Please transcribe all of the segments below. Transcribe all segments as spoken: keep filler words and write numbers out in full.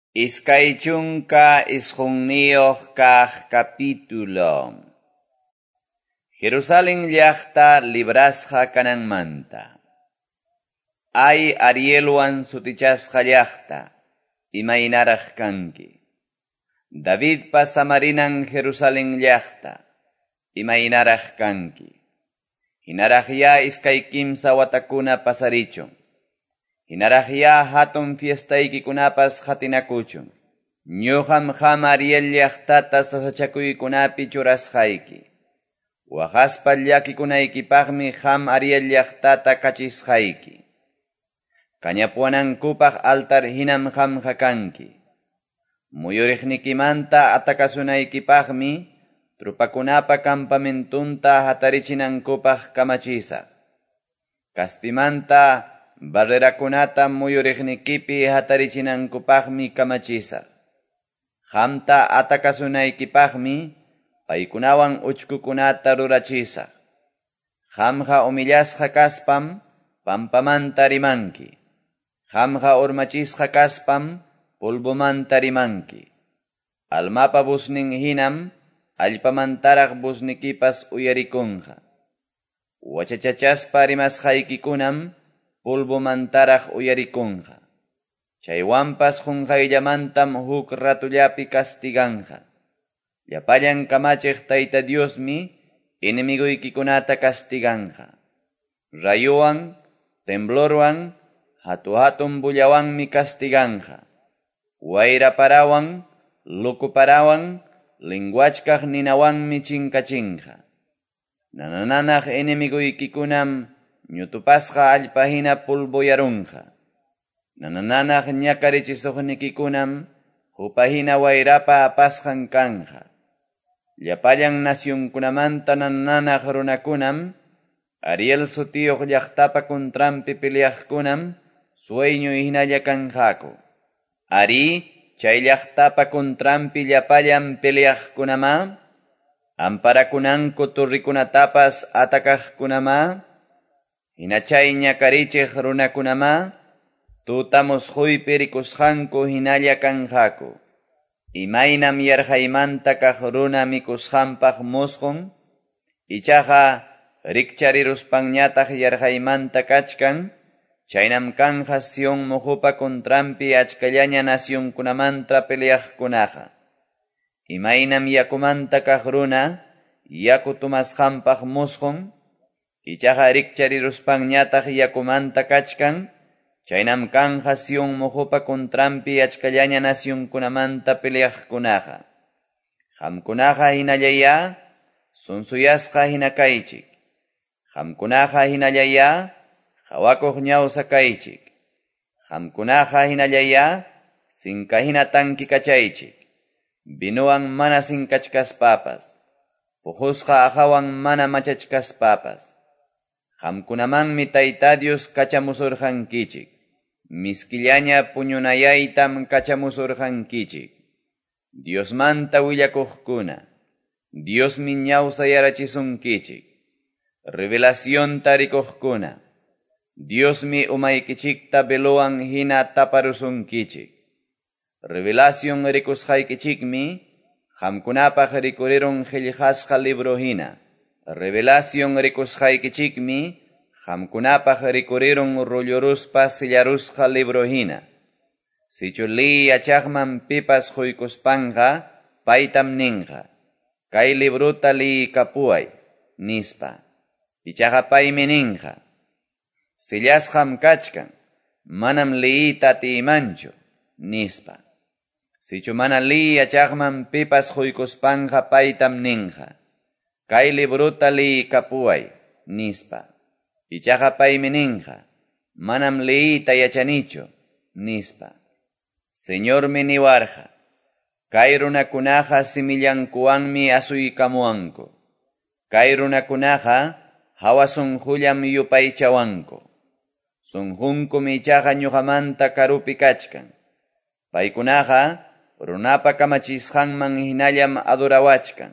Iskay chunka isqunniyoq kaq capítulo. Jerusalén llaqta librasqa kananmanta. Ay Arielwan sutichasqa llaqta, imaynaraq kanki. Davidpa samarinan Jerusalén llaqta, imaynaraq kanki. Hinaraq ya iskay kimsa watakuna pasarichun. Hinaraq ya hatun fiestaykikunapas hatinakuchun. Ñuqam qam Ariel llaqtata sasachakuykunapi churasqayki. Waqaspa llakikunaykipaqmi qam Ariel llaqtata kachisqayki. Kañapuanankupaq altar hinam qamqa kanki. Muyuriqnikimanta atakasunaykipaqmi trupakunapa campamentunta hatarichinankupaq kamachisaq. Kaspimanta barrerakunata muyuriqnikipi hatarichinankupaqmi kamachisaq. Qamta atakasunaykipaqmi paykunawan uchkukunata rurachisaq. Qamqa umillasqa kaspam pampamanta rimanki. Qamqa urmachisqa kaspam pulbumanta rimanki. Almapa busnin hinam allpamantaraq busnikipas uyarikunqa. Wachachachaspa rimasqaykikunam pulbumantaraq uyarikunqa. Chaywanpas qunqayllamantam huk ratullapi castiganqa. Llapallan kamachiq Tayta Diosmi inimiguykikunata castiganqa. Rayuwan, temblorwan, hatu-hatun bullawanmi castiganqa. Wayraparawan, lukuparawan, linguachkaq ninawanmi chinkachinqa. Nanananaq inimiguykikunam ñutupasqa allpahina pulbuyarunqa. Nanananaq ñakarichisugnikikunam hupahina wayrapa apasqan kanqa. Llapallan nasyunkunamanta nanananaq runakunam Ariel sutiyuq llaqtapa kuntranpi peleaqkunam sueño hinalla kanqaku. Ari chay llaqtapa kuntranpi llapallan peleaqkunama amparakunanku turrikunatapas atakaqkunama hina chay ñakarichiq runakunama tutamus huypi rikusqanku hinalla kanqaku. Imaynam yarhaymanta kaq runa mikusqanpaq musqun, ichaqa rikchariruspanñataq yarhaymanta kachkan, chaynam kanqa Sion muhupa kontranpi achkallaña nasyunkunamanta peleaqkunaqa. Imaynam yakumanta kaq runa yaku tumasqanpaq musqun, ichaqa rikchariruspanñataq yakumanta kachkan, chaynam kanqa Sion muhupa kontranpi achkallaña nasyunkunamanta peleaqkunaqa. Qamkunaqa hinallaya sunsuyasqa hinakaychik. Qamkunaqa hinallaya hawakuq ñawsa kaychik. Qamkunaqa hinallaya sinkahina tanki kachaychik. Binuwan mana sinkachkaspapas, puhusqa ahawan mana machachkaspapas. Qamkunamanmi Tayta Dios kachamusurqankichik. Miskillaña puñunayaytam kachamusurqankichik. Diosmanta willakuqkuna, Diosmi ñawsa yarachisunkichik. Revelación tarikuqkuna, Diosmi umaykichikta beluwan hina taparusunkichik. Revelación rikusqaykichikmi qamkunapaq rikurirun qillqasqa libro hina. Revelación rikusqaykichikmi qamkunapaq rikurirun rulluruspa sillarusqa libro hina. Sichuli yachaqman pipas quykuspanqa paytam ninqa. Kay libruta li kapuay, nispa. Ichaqa paymi ninqa. Sillasqam kachkan, manam liita atimanchu, nispa. Sichu mana li yachaqman pipas quykuspanqa paytam ninqa. Kay libruta li kapuay, nispa. Ichaqa paymi ninqa. Manam liita yachanichu, nispa. Señormi niwarqa. Kay runakunaqa simillankuwanmi asuykamuwanku. Kay runakunaqa hawa sunqullam yupaychawanku. Sunqunkum ichaqa ñuqamanta karupi kachkan. Paykunaqa runapa kamachisqanman hinallam adurawachkan.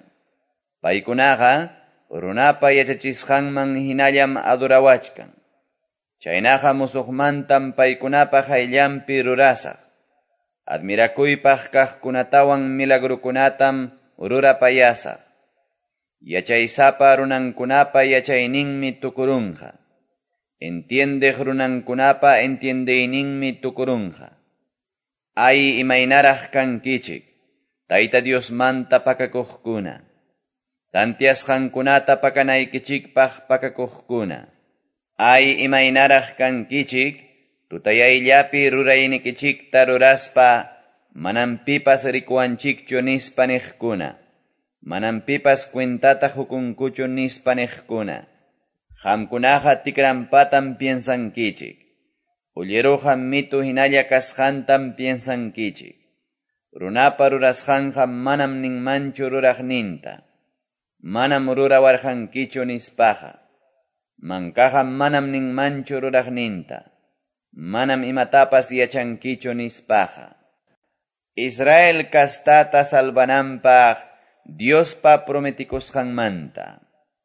Paykunaqa runapa yachachisqanman hinallam adurawachkan. Chaynaqa musuqmantam paykunapa hayllampi rurasaq. admirakuypaq kaqkunatawan milagrukunatam rurapayasaq. Yachaysapa runankunapa yachayninmi tukurunqa. Entiendeq runankunapa entiendeyninmi tukurunqa. Ay imaynaraq kankichik, Tayta Dios manta pakakuqkuna. Tantiasqankunata pakanaykichikpaq pakakuqkuna. Ay imaynaraq kankichik, tutayayllapi ruraynikichikta ruraspa, manam pipas rikuanchikchu nispa niqkuna. Manam pipas cuentata hukunkuchu nispa niqkuna. Qamkunaqa tikrampatam piensankichik. Ulleruqa mitu hinalla kasqantam piensankichik. Runapa rurasqanqa manam ninmanchu ruraqninta. Manam rurawarqankichu nispaqa. Mankaqa manam ninmanchu ruraqninta. Manam imatapas yachankichu nispaqa. Israel kastata salvananpaq Diospa prometikusqanmanta.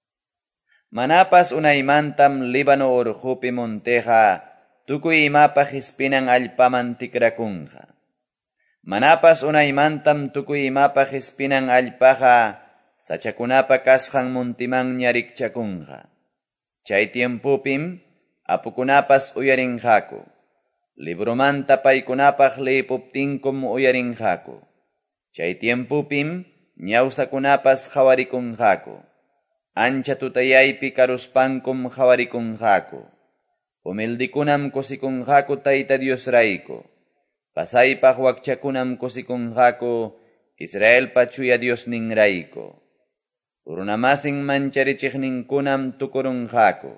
Manapas unaymantam Líbano urqupi monteqa tukuy imapaq ispinan allpaman tikrakunqa. Manapas unaymantam tukuy imapaq ispinan allpaqa sachakunapa kasqan muntiman ñarikchakunqa. Chay tiempupim apukunapas uyarinqaku. Librumanta paykunapaq leepuptinkum uyarinqaku. Chay tiempupim ñawsakunapas qhawarikunqaku. Ancha tutayaypi karuspankum qhawarikunqaku. Humildikunam kusikunqaku Tayta Diosrayku. Pasaypaq wakchakunam kusikunqaku Israelpa chuya Diosninrayku. Runamasin mancharichiqninkunam tukurunqaku.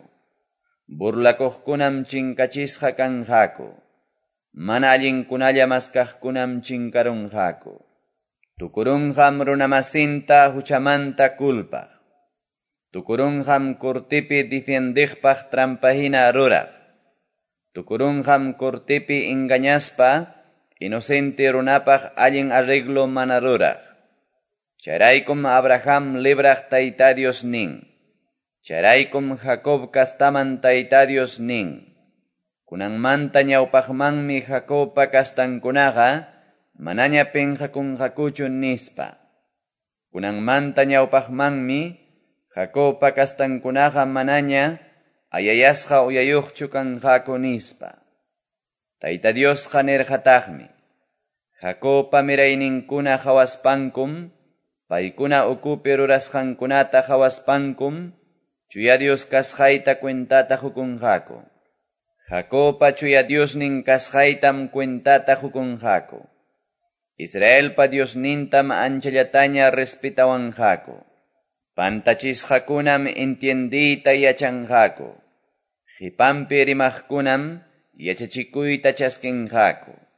Burlakuqkunam chinkachisqa kanqaku. Mana allinkunalla maskaqkunam chinkarunqaku. Tukurunqam runamasinta huchamanta kulpaq. Tukurunqam kurtipi difiendiqpaq trampahina ruraq. Tukurunqam kurtipi engañaspa inocente runapaq allin arreglo mana ruraq. Charaykum Abraham libraq Tayta Dios nin. Charaykum Jacob kastaman Tayta Dios nin. Kunanmanta ñawpaqmanmi Jacobpa kastankunaqa manaña penqakunqakuchu nispa. Kunanmanta ñawpaqmanmi Jacobpa kastankunaqa manaña ayayasqa uyayuqchu kanqaku nispa. Tayta Diosqa nirqataqmi. Jacobpa mirayninkuna qhawaspankum, paykuna ukupi rurasqankunata qhawaspankum, chuya Dios kasqayta cuentata hukunqaku. Jacobpa chuya Diosnin kasqaytam cuentata hukunqaku. Israelpa Diosnintam anchallataña respetawanqaku. Pantachisqakunam entiendiyta yachanqaku. Qhipanpi rimaqkunam yachachikuyta chaskinqaku.